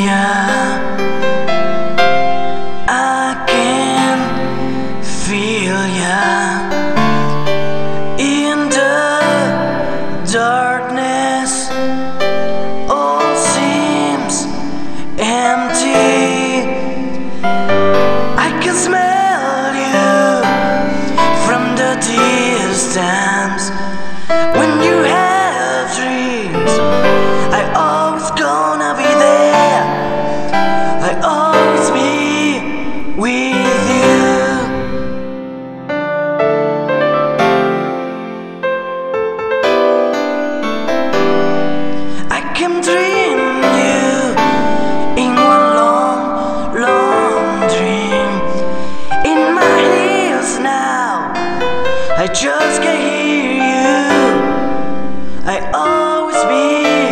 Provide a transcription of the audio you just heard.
ya. I can feel ya in the darkness. All seems empty. I can smell you from the distance. When you have dreams, I always gonna be there. I always be with you. I can dream you in one long, long dream. In my ears now, I just can hear you. I always be